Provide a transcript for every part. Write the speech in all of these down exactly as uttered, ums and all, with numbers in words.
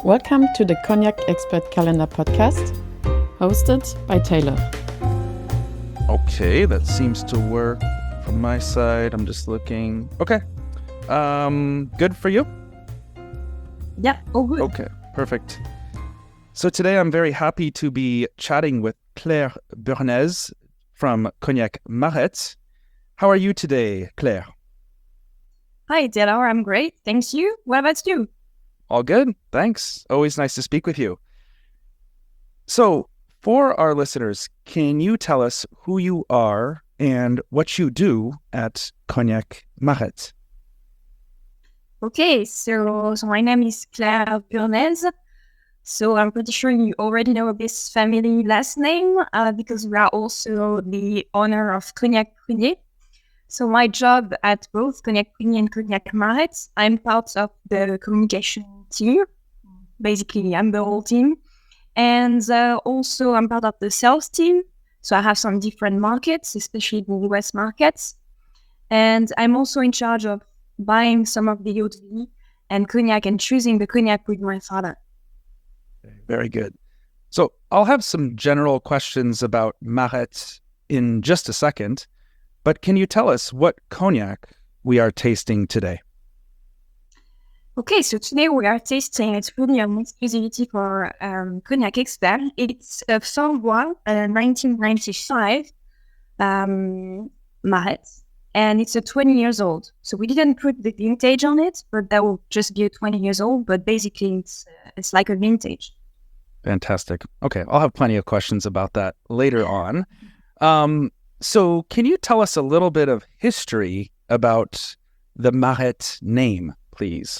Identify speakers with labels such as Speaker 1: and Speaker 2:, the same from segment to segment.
Speaker 1: Welcome to the Cognac Expert Calendar podcast, hosted by Taylor.
Speaker 2: Okay, that seems to work from my side. I'm just looking. Okay. Um, good for you?
Speaker 3: Yeah, all good.
Speaker 2: Okay, perfect. So today I'm very happy to be chatting with Claire Burnez from Cognac Maret. How are you today, Claire?
Speaker 3: Hi, Taylor. I'm great. Thanks you. What about you?
Speaker 2: All good. Thanks. Always nice to speak with you. So, for our listeners, can you tell us who you are and what you do at Cognac Maret?
Speaker 3: Okay, so, so my name is Claire Burnez. So I'm pretty sure you already know this family last name uh, because we are also the owner of Cognac Prunier. So my job at both Cognac Prunier and Cognac Maret, I'm part of the communication team. Basically, I'm the whole team. And uh, also I'm part of the sales team. So I have some different markets, especially the U S markets. And I'm also in charge of buying some of the eau de vie and cognac and choosing the cognac with my father.
Speaker 2: Very good. So I'll have some general questions about Maret in just a second, but can you tell us what cognac we are tasting today?
Speaker 3: Okay, so today we are tasting, it's really an exclusivity for um, Cognac Expert. It's a Sambois uh, nineteen ninety-five um, Maret, and it's a twenty years old. So we didn't put the vintage on it, but that will just be a twenty years old, but basically it's, uh, it's like a vintage.
Speaker 2: Fantastic. Okay, I'll have plenty of questions about that later on. Um, so can you tell us a little bit of history about the Maret name, please?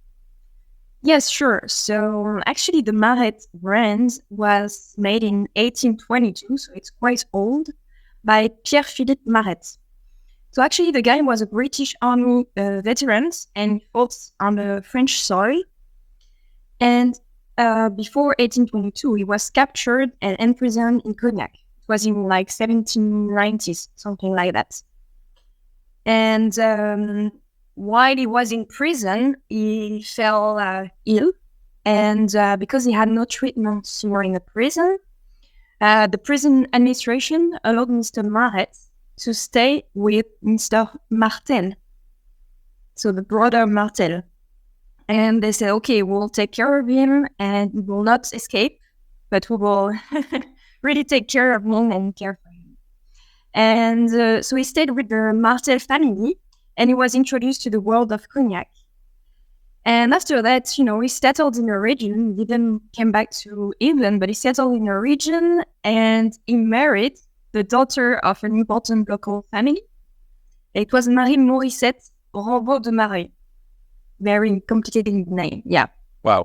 Speaker 3: Yes, sure. So actually the Maret brand was made in eighteen twenty-two, so it's quite old, by Pierre-Philippe Maret. So actually the guy was a British Army uh, veteran and fought on the French soil. And uh, before eighteen twenty-two, he was captured and imprisoned in Cognac. It was in like seventeen nineties, something like that. And um, while he was in prison, he fell uh, ill. And uh, because he had no treatment during the prison, uh, the prison administration allowed Mister Maret to stay with Mister Martel. So the brother Martel. And they said, okay, we'll take care of him and he will not escape, but we will really take care of him and care for him. And uh, so he stayed with the Martel family and he was introduced to the world of cognac. And after that, you know, he settled in a region. He didn't come back to England, but he settled in a region and he married the daughter of an important local family. It was Marie Morissette Rambaud de Marais. Very complicated name, yeah.
Speaker 2: Wow.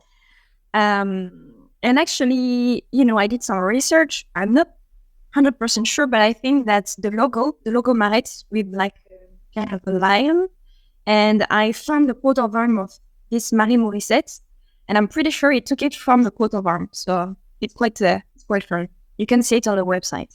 Speaker 3: Um, and actually, you know, I did some research. I'm not one hundred percent sure, but I think that the logo, the logo Maret with like a, kind of a lion. And I found the coat of arms of this Marie Morissette, and I'm pretty sure he took it from the coat of arms. So it's quite, uh, it's quite fun. You can see it on the website.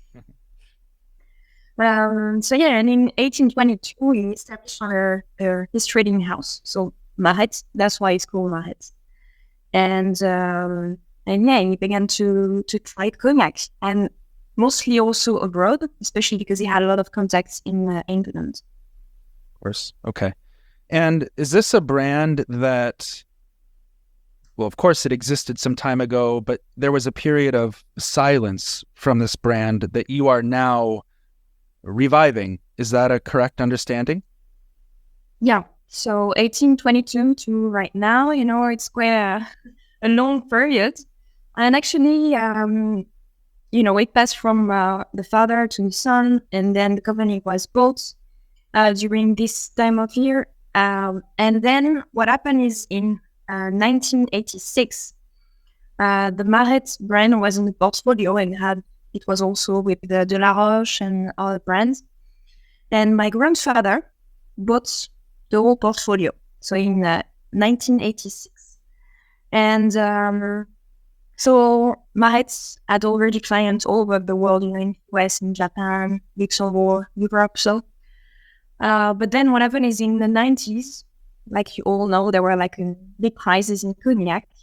Speaker 3: Um, so yeah, and in eighteen twenty-two, he established a, a, his trading house. So Maret, that's why it's called Maret. And um, and yeah, he began to to trade cognac, and mostly also abroad, especially because he had a lot of contacts in uh, England.
Speaker 2: Of course. Okay. And is this a brand that, well, of course it existed some time ago, but there was a period of silence from this brand that you are now reviving? Is that a correct understanding?
Speaker 3: Yeah. So eighteen twenty-two to right now, you know, it's quite a, a long period. And actually, um, you know, it passed from uh, the father to the son, and then the company was bought uh, during this time of year. Um, and then what happened is in uh, nineteen eighty-six, uh, the Maret brand was in the portfolio and had it was also with the De La Roche and other brands. And my grandfather bought the whole portfolio. So in uh, nineteen eighty-six. And um, so Maret had already clients all over the world, you know, in U S, in Japan, Luxembourg, Europe. So, uh, but then what happened is in the nineties, like you all know, there were like a big crisis in cognac.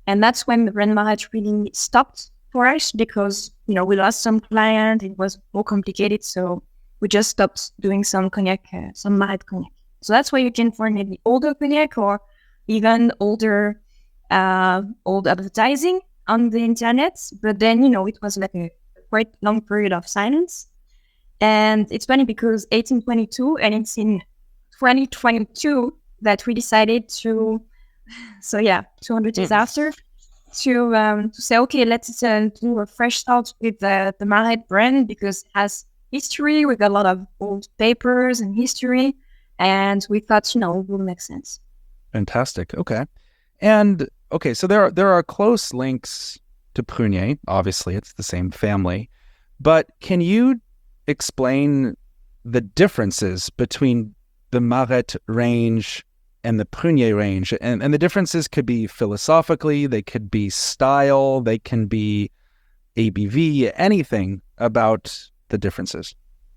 Speaker 3: And that's when the brand Maret really stopped for us because, you know, we lost some client. It was more complicated. So we just stopped doing some cognac, uh, some Maret cognac. So that's why you can find maybe older cognac or even older, uh, old advertising on the internet. But then, you know, it was like a quite long period of silence. And it's funny because eighteen twenty-two, and it's in twenty twenty-two that we decided to, so yeah, two hundred years after, to um, to say, okay, let's uh, do a fresh start with the, the Maret brand because it has history. We got a lot of old papers and history, and we thought, you know, it would make sense.
Speaker 2: Fantastic. Okay. And okay, so there are there are close links to Prunier. Obviously, it's the same family. But can you explain the differences between the Maret range and the Prunier range? And, and the differences could be philosophically, they could be style, they can be A B V, anything about the differences.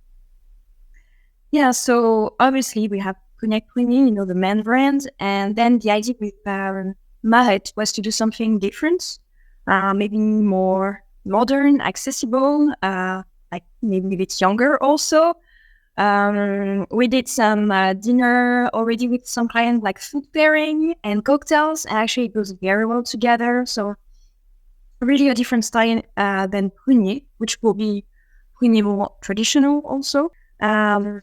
Speaker 3: Yeah, so obviously we have Cognac Prunier, you know, the main brand. And then the idea with um, Maret was to do something different, uh, maybe more modern, accessible, uh, like maybe a bit younger also. Um, we did some uh, dinner already with some clients, like food pairing and cocktails. And actually, it goes very well together. So really a different style uh, than Prunier, which will be Prunier more traditional also. Um,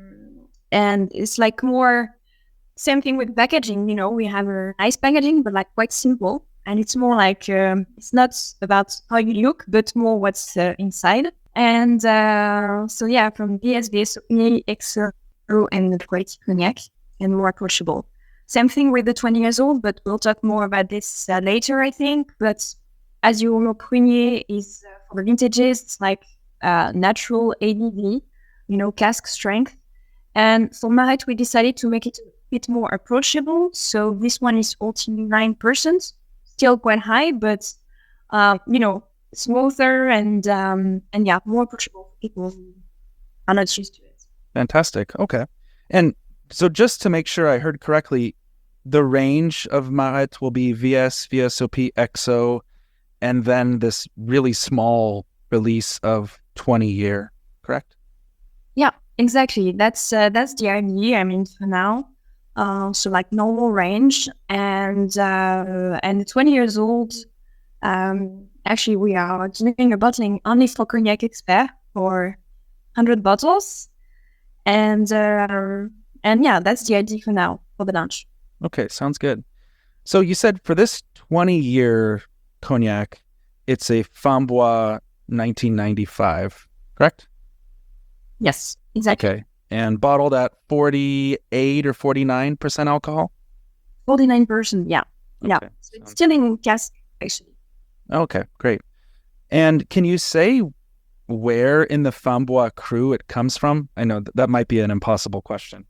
Speaker 3: and it's like more, same thing with packaging, you know, we have a nice packaging, but like quite simple. And it's more like, um, it's not about how you look, but more what's uh, inside. And uh, so, yeah, from B S B, so X O and the Quality Cognac, and more approachable. Same thing with the twenty years old, but we'll talk more about this uh, later, I think. But as you know, Prunier is uh, for the vintages, it's like uh, natural A B V, you know, cask strength. And for Maret, we decided to make it a bit more approachable. So this one is forty-nine percent, still quite high, but, uh, you know, smoother and um and yeah, more approachable for people who are not used to it.
Speaker 2: Fantastic. Okay. And so just to make sure I heard correctly, the range of Maret will be V S, V S O P, X O, and then this really small release of twenty year, correct?
Speaker 3: Yeah, exactly. That's uh, that's the idea. I mean, for now, uh, so like normal range, and uh, and twenty years old. Um, actually, we are doing a bottling only for Cognac Expert for one hundred bottles, and uh, and yeah, that's the idea for now for the launch.
Speaker 2: Okay, sounds good. So you said for this twenty year cognac, it's a Fambois nineteen ninety-five, correct?
Speaker 3: Yes, exactly.
Speaker 2: Okay, and bottled at forty-eight or forty-nine percent alcohol?
Speaker 3: forty-nine percent, yeah. Yeah,
Speaker 2: Okay,
Speaker 3: so it's
Speaker 2: sounds-
Speaker 3: still in cask, actually.
Speaker 2: Okay, great. And can you say where in the Fambois crew it comes from? I know th- that might be an impossible question.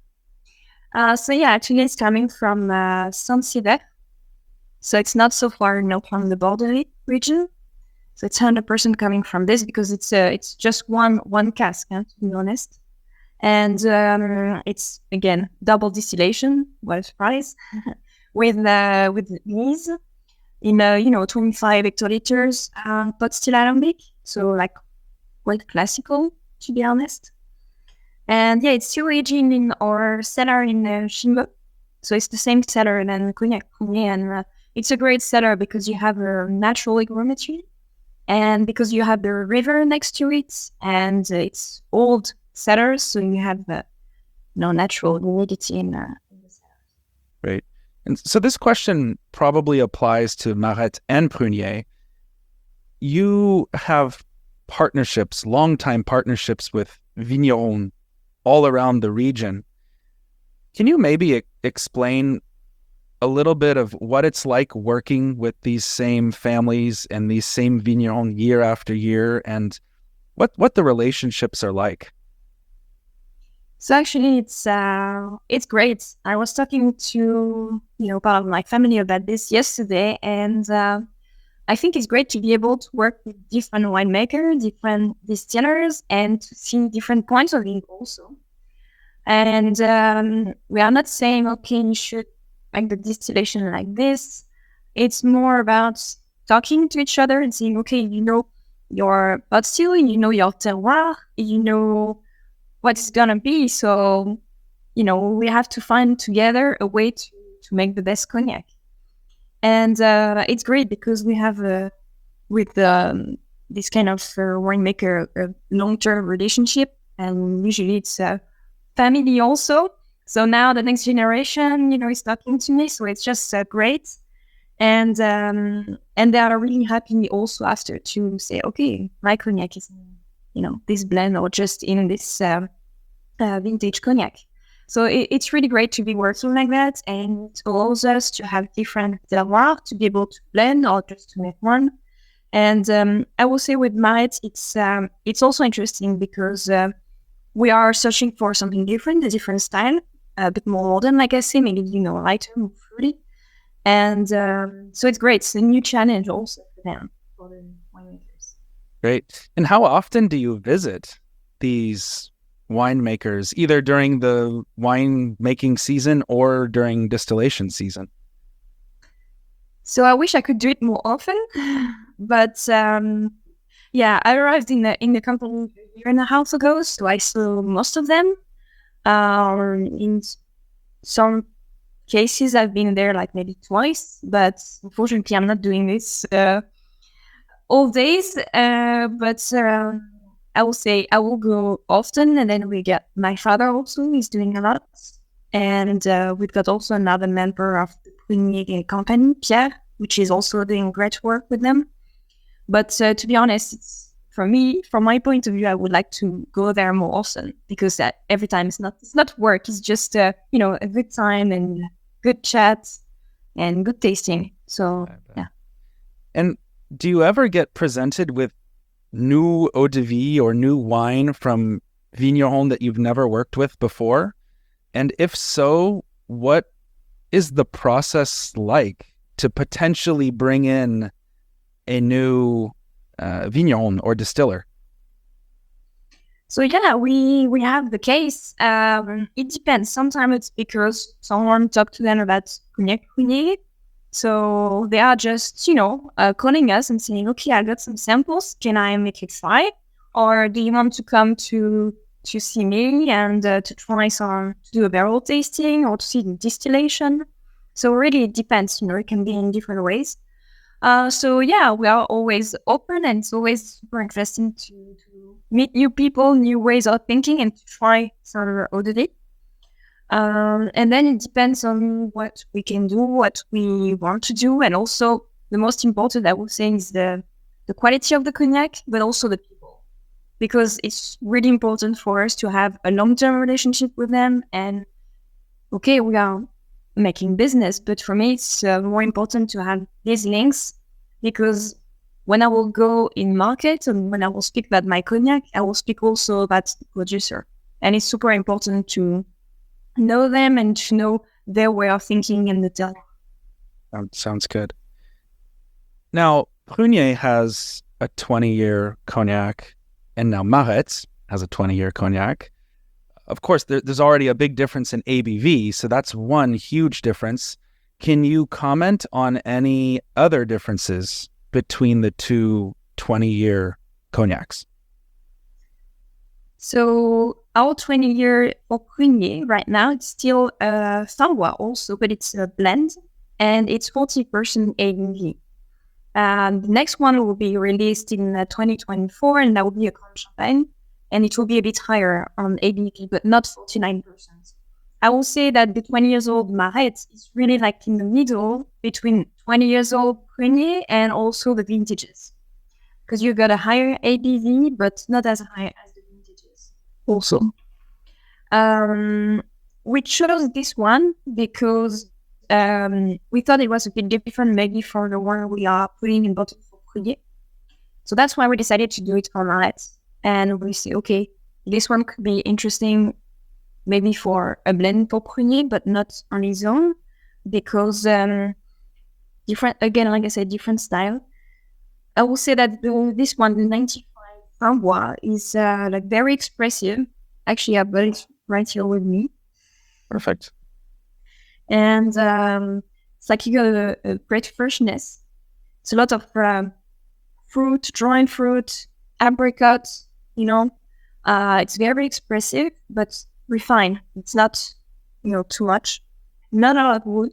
Speaker 3: Uh, so yeah, actually it's coming from uh, Saint-Cyr. So it's not so far, you know, from the Bordeaux region. So it's one hundred percent coming from this because it's uh, it's just one one cask, huh, to be honest. And um, it's, again, double distillation, what a surprise, with uh, with these in, uh, you know, twenty-five hectoliters uh, pot still alembic. So like quite classical, to be honest. And yeah, it's still aging in our cellar in uh, Chimeux. So it's the same cellar than Cognac Prunier. And uh, it's a great cellar because you have a natural hygrometry and because you have the river next to it. And uh, it's old cellars, so you have uh, no natural humidity in, uh, in the cellar.
Speaker 2: Great. And so this question probably applies to Maret and Prunier. You have partnerships, long-time partnerships with vignerons all around the region. Can you maybe e- explain a little bit of what it's like working with these same families and these same vignerons year after year, and what, what the relationships are like?
Speaker 3: So actually, it's uh, it's great. I was talking to, you know, part of my family about this yesterday, and uh, I think it's great to be able to work with different winemakers, different distillers, and to see different points of view also. And um, we are not saying, okay, you should make the distillation like this. It's more about talking to each other and saying, okay, you know your pot still, you know your terroir, you know what it's gonna be. So, you know, we have to find together a way to, to make the best cognac. And uh, it's great because we have a, with um, this kind of uh, winemaker, a long-term relationship, and usually it's a family also. So now the next generation, you know, is talking to me, so it's just uh, great. And um, and they are really happy also after to say, okay, my cognac is in, you know, this blend or just in this um, uh, vintage cognac. So it, it's really great to be working like that, and it allows us to have different terroirs to be able to blend or just to make one. And um, I will say with Maret, it's um, it's also interesting because uh, we are searching for something different, a different style, a bit more modern, like I say, maybe, you know, lighter, more fruity. And um, so it's great. It's a new challenge also for them, for the winemakers.
Speaker 2: Great. And how often do you visit these winemakers, either during the wine making season or during distillation season?
Speaker 3: So I wish I could do it more often, but um, yeah, I arrived in the in the company a year and a half ago, so I saw most of them. Um, in some cases, I've been there like maybe twice, but unfortunately, I'm not doing this uh, all days. Uh, but uh, I will say I will go often, and then we get my father also is doing a lot, and uh, we've got also another member of the Prunier company, Pierre, which is also doing great work with them. But uh, to be honest, it's, for me, from my point of view, I would like to go there more often because uh, every time it's not it's not work. It's just uh, you know, a good time and good chat and good tasting. So yeah.
Speaker 2: And do you ever get presented with new eau de vie or new wine from vigneron that you've never worked with before? And if so, what is the process like to potentially bring in a new uh, vigneron or distiller?
Speaker 3: So yeah, we we have the case. Um, it depends. Sometimes it's because someone talked to them about Cognac Prunier. So they are just, you know, uh, calling us and saying, okay, I got some samples. Can I make it try? Or do you want to come to to see me and uh, to try some, to do a barrel tasting or to see the distillation? So really it depends, you know, it can be in different ways. Uh, so yeah, we are always open, and it's always super interesting to, to meet new people, new ways of thinking, and to try some eau de vie. Um, and then it depends on what we can do, what we want to do, and also the most important, I would say, is the the quality of the cognac, but also the people, because it's really important for us to have a long-term relationship with them. And okay, we are making business, but for me, it's uh, more important to have these links, because when I will go in market and when I will speak about my cognac, I will speak also about the producer, and it's super important to know them and to know their way of thinking and the tell.
Speaker 2: That sounds good. Now, Prunier has a twenty-year cognac, and now Maret has a twenty-year cognac. Of course, there, there's already a big difference in A B V, so that's one huge difference. Can you comment on any other differences between the two twenty-year cognacs?
Speaker 3: So our twenty-year for Prunier right now, it's still a Framboise also, but it's a blend, and it's forty percent A B V. Um, the next one will be released in uh, twenty twenty-four, and that will be a Grand Champagne, and it will be a bit higher on A B V, but not forty-nine percent. I will say that the twenty years old Maret is really like in the middle between twenty years old Prunier and also the vintages, because you've got a higher A B V, but not as high as the vintages. Also, um, we chose this one because um, we thought it was a bit different, maybe for the one we are putting in bottle for Prunier. So that's why we decided to do it for Maret. And we say, okay, this one could be interesting maybe for a blend for Prunier, but not on its own, because um, different, again, like I said, different style. I will say that the, this one, the ninety-five Framboise, is uh, like very expressive. Actually, I've got it right here with me.
Speaker 2: Perfect.
Speaker 3: And um, It's like you got a, a great freshness. It's a lot of um, fruit, dried fruit, apricots, you know. Uh, it's very expressive, but refined. It's not, you know, too much. Not a lot of wood.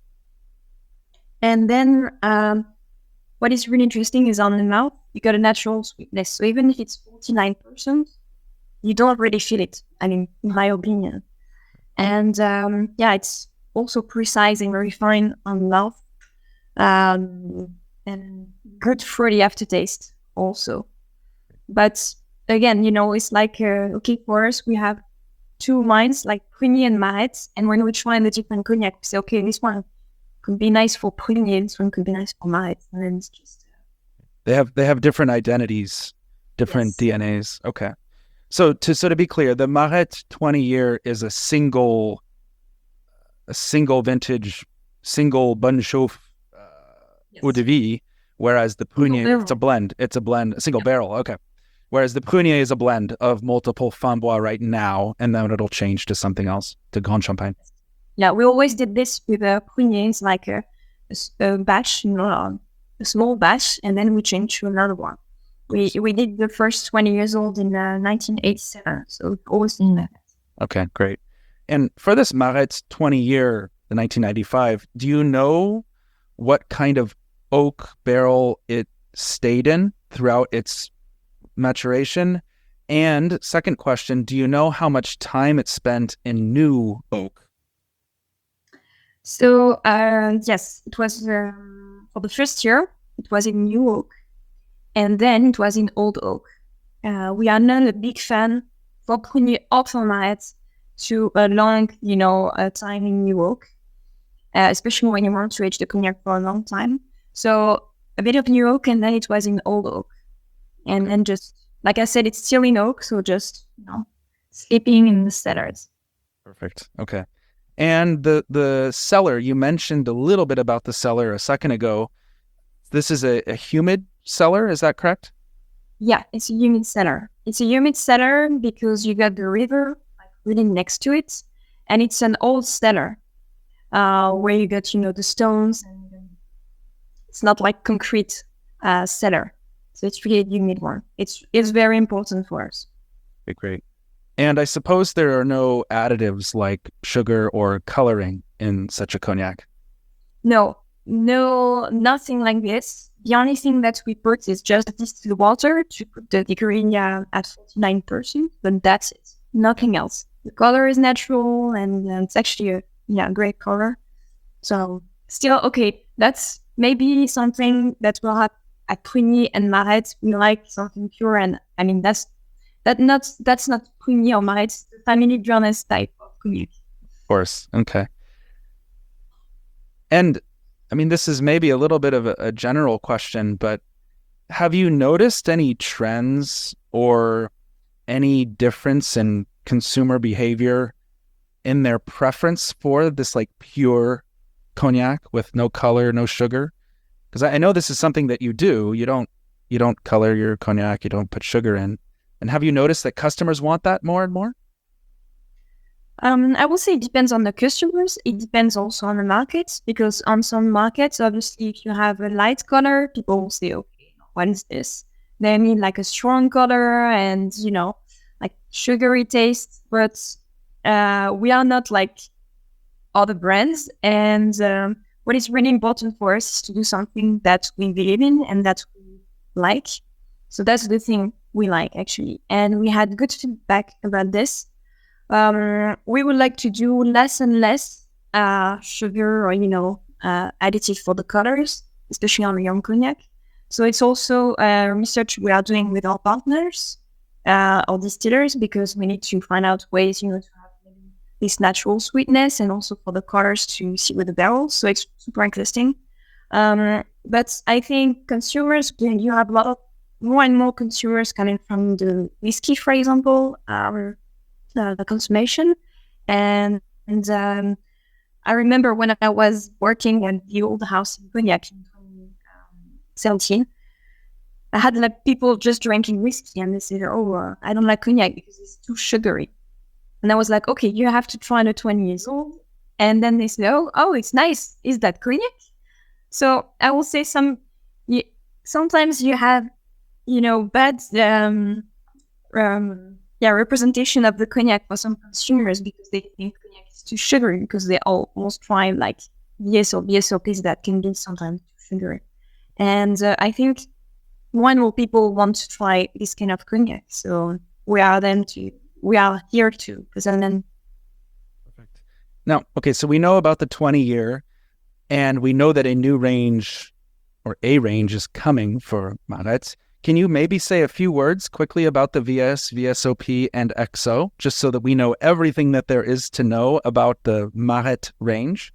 Speaker 3: And then um, what is really interesting is on the mouth, you got a natural sweetness. So even if it's forty-nine percent, you don't really feel it, I mean, in my opinion. And um, yeah, it's also precise and very fine on the mouth. Um, and good fruity aftertaste also. But again, you know, it's like, uh, okay, for us, we have two wines, like Prunier and Maret. And when we try the different cognac, we say, okay, this one could be nice for Prunier, this one could be nice for Maret. And then it's just... Uh...
Speaker 2: They have they have different identities, different
Speaker 3: Yes.
Speaker 2: D N As. Okay. So to so to be clear, the Maret twenty year is a single, a single vintage, single Bonne Chauffe uh,
Speaker 3: Yes.
Speaker 2: eau de vie, whereas the Prunier,
Speaker 3: barrel.
Speaker 2: it's a blend. It's a blend, a single
Speaker 3: Yeah.
Speaker 2: barrel. Okay. Whereas the Prunier is a blend of multiple Frambois right now, and then it'll change to something else, to Grand Champagne.
Speaker 3: Yeah, we always did this with uh, Prunier. It's like a, a s- a batch, you know, um, a small batch, and then we changed to another one. We we did the first twenty years old in uh, nineteen eighty-seven, so we've always done that.
Speaker 2: Okay, great. And for this Maret twenty year, the nineteen ninety-five, do you know what kind of oak barrel it stayed in throughout its maturation? And second question, do you know how much time it spent in new oak?
Speaker 3: So uh, yes, it was um, for the first year. It was in new oak, and then it was in old oak. Uh, we are not a big fan for Prunier or for Maret to a long, you know, uh, time in new oak, uh, especially when you want to age the cognac for a long time. So a bit of new oak, and then it was in old oak, and then just like I said, it's still in oak, so just you know, sleeping in the cellars.
Speaker 2: Perfect. Okay. And the the cellar, you mentioned a little bit about the cellar a second ago. This is a, a humid cellar, is that correct?
Speaker 3: Yeah, it's a humid cellar. It's a humid cellar because you got the river like really next to it, and it's an old cellar uh, where you got you know the stones, and um, it's not like concrete uh, cellar. So it's really a humid one. It's it's very important for us.
Speaker 2: Okay, great. And I suppose there are no additives like sugar or coloring in such a cognac.
Speaker 3: No, no, nothing like this. The only thing that we put is just distilled water to put the degree uh, at forty-nine percent, but that's it. Nothing else. The color is natural, and uh, it's actually a yeah great color. So still okay. That's maybe something that we'll have at Prunier and Maret. We like something pure, and I mean that's that not that's not Prunier or Maret. It's the family Journess type of cognac.
Speaker 2: Of course. Okay. And I mean, this is maybe a little bit of a, a general question, but have you noticed any trends or any difference in consumer behavior in their preference for this like pure cognac with no color, no sugar? Because I, I know this is something that you do. You don't you don't color your cognac. You don't put sugar in. And have you noticed that customers want that more and more?
Speaker 3: Um, I will say it depends on the customers. It depends also on the markets, because on some markets, obviously, if you have a light color, people will say, okay, what is this? They need like a strong color and, you know, like sugary taste. But uh, we are not like other brands. And um, what is really important for us is to do something that we believe in and that we like. So that's the thing we like, actually. And we had good feedback about this. Um, we would like to do less and less uh, sugar or, you know, uh, additive for the colors, especially on the young cognac. So it's also uh, research we are doing with our partners, uh, our distillers, because we need to find out ways, you know, to have maybe this natural sweetness and also for the colors to see with the barrels. So it's super interesting. Um, but I think consumers, you have a lot of more and more consumers coming from the whiskey, for example, um, Uh, the consummation. And, and um, I remember when I was working at the old house in Cognac in twenty seventeen, I had like people just drinking whiskey and they said, oh, uh, I don't like cognac because it's too sugary. And I was like, okay, you have to try the twenty years old. and then they say, oh, oh, it's nice. Is that cognac? So I will say some, you, sometimes you have, you know, bad, um, um, yeah, representation of the cognac for some consumers because they think cognac is too sugary because they almost try like V S or V S O Ps that can be sometimes too sugary. And uh, I think more and more people want to try this kind of cognac. So we are them to, we are here to present them.
Speaker 2: Perfect. Now, okay, so we know about the twenty year, and we know that a new range or a range is coming for Maret. Can you maybe say a few words quickly about the V S, V S O P, and X O, just so that we know everything that there is to know about the Maret range?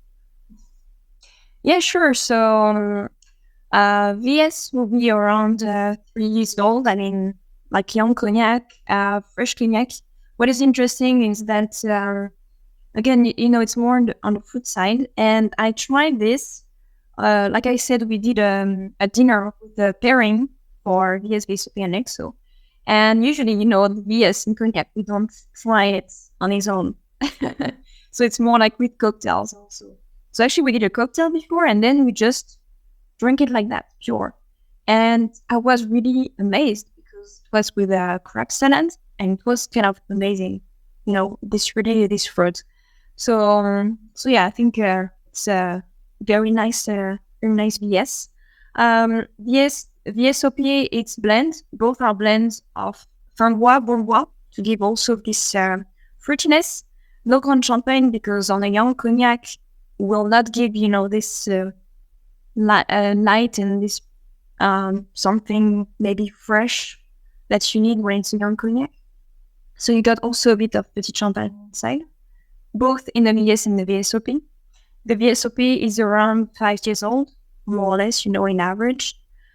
Speaker 3: Yeah, sure. So uh, V S will be around uh, three years old. I mean, like young cognac, uh, fresh cognac. What is interesting is that, uh, again, you, you know, it's more on the, on the fruit side. And I tried this. Uh, like I said, we did um, a dinner with the pairing for V S, V S O P, and X O. And usually, you know, the V S in cognac, we don't try it on its own. So it's more like with cocktails also. So actually, we did a cocktail before, and then we just drink it like that, pure. And I was really amazed because it was with a crab salad, and it was kind of amazing, you know, this really, this fruit. So, um, so yeah, I think uh, it's a very nice, uh, very nice V S. Um, V S, V S O P, it's blend. Both are blends of Framboise, Bourgeois to give also this uh, fruitiness. No Grand Champagne because on a young cognac will not give, you know, this uh, li- uh, light and this um, something maybe fresh that you need when it's a young cognac. So you got also a bit of Petit Champagne inside, both in the V S and the V S O P. The V S O P is around five years old, more or less, you know, in average.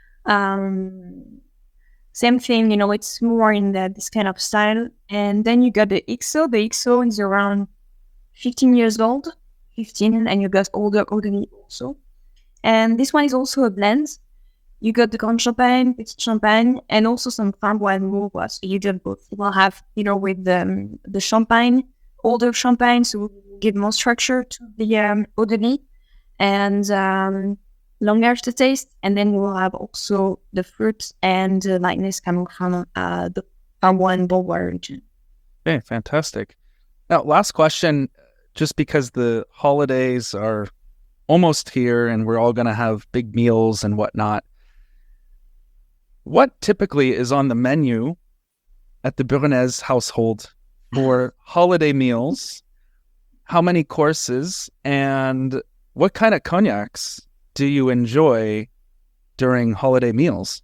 Speaker 3: Um, same thing, you know, it's more in the, this kind of style. And then you got the X O. The X O is around fifteen years old, fifteen, and you got older Eau-de-Vie also. And this one is also a blend. You got the Grand Champagne, Petit Champagne, and also some Framboise and Bourgeois. So you get both. You will have, you know, with the, um, the champagne, older champagne, so give more structure to the um, Eau-de-Vie and um, longer after taste. And then you will have also the fruit and the lightness coming from uh, the Framboise and Bourgeois region.
Speaker 2: Okay, fantastic. Now, last question, just because the holidays are almost here and we're all going to have big meals and whatnot. What typically is on the menu at the Bourgonnaise household for holiday meals? How many courses and what kind of cognacs do you enjoy during holiday meals?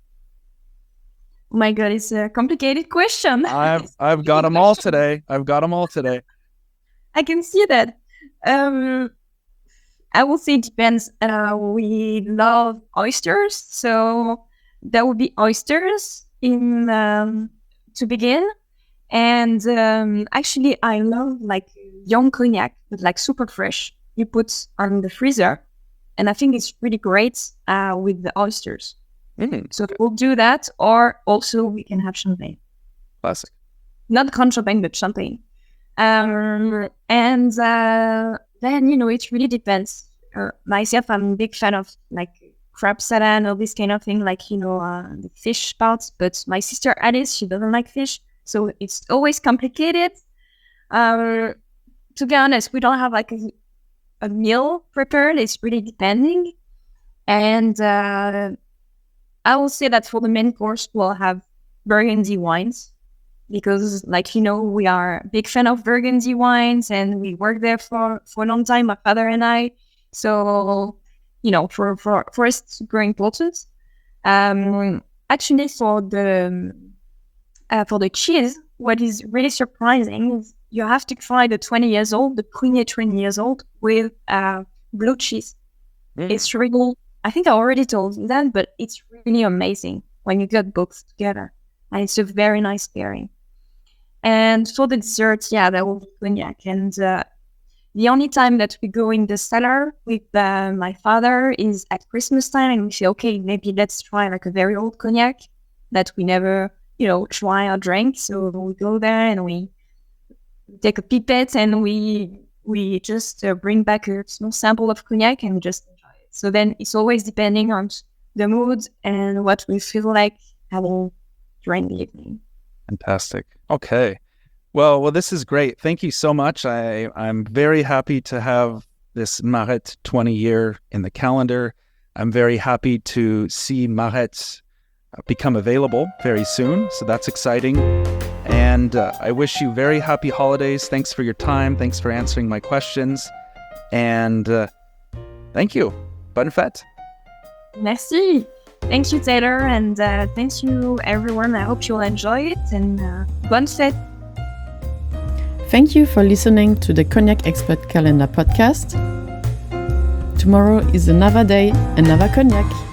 Speaker 3: Oh my God, it's a complicated question.
Speaker 2: I've I've got them all today. I've got them all today.
Speaker 3: I can see that. Um, I will say it depends. Uh, we love oysters, so there will be oysters in um, to begin. And um, actually, I love like young cognac, but like super fresh. You put on the freezer, and I think it's really great uh, with the oysters.
Speaker 2: Mm,
Speaker 3: So we'll do that, or also we can have champagne.
Speaker 2: classic.
Speaker 3: Not Grand Champagne, but champagne. Um, and uh, then, you know, it really depends. Uh, myself, I'm a big fan of like crab salad or this kind of thing, like, you know, uh, the fish parts. But my sister Alice, she doesn't like fish. So it's always complicated. Um, to be honest, we don't have like a, a meal prepared. It's really depending. And uh, I will say that for the main course, we'll have Burgundy wines. Because, like, you know, we are a big fan of Burgundy wines and we worked there for, for a long time, my father and I. So, you know, for, for, for us, it's very important. Um, actually, for the, uh, for the cheese, what is really surprising is you have to try the twenty years old, the Prunier twenty years old with uh, blue cheese.
Speaker 2: Mm.
Speaker 3: It's really, I think I already told you that, but it's really amazing when you get both together. And it's a very nice pairing. And for the dessert, yeah, that will be cognac. And uh, the only time that we go in the cellar with uh, my father is at Christmas time, and we say, okay, maybe let's try like a very old cognac that we never, you know, try or drink. So we go there and we take a pipette and we we just uh, bring back a small sample of cognac and just enjoy it. So then it's always depending on the mood and what we feel like having during the evening.
Speaker 2: Fantastic. Okay. Well, well, this is great. Thank you so much. I, I'm very happy to have this Maret twenty year in the calendar. I'm very happy to see Maret become available very soon. So that's exciting. And uh, I wish you very happy holidays. Thanks for your time. Thanks for answering my questions. And uh, thank you. Bonne fête.
Speaker 3: Merci. Thank you, Taylor. And uh, thank you, everyone. I hope you'll enjoy it. And uh, bonne fête.
Speaker 1: Thank you for listening to the Cognac Expert Calendar podcast. Tomorrow is another day, another cognac.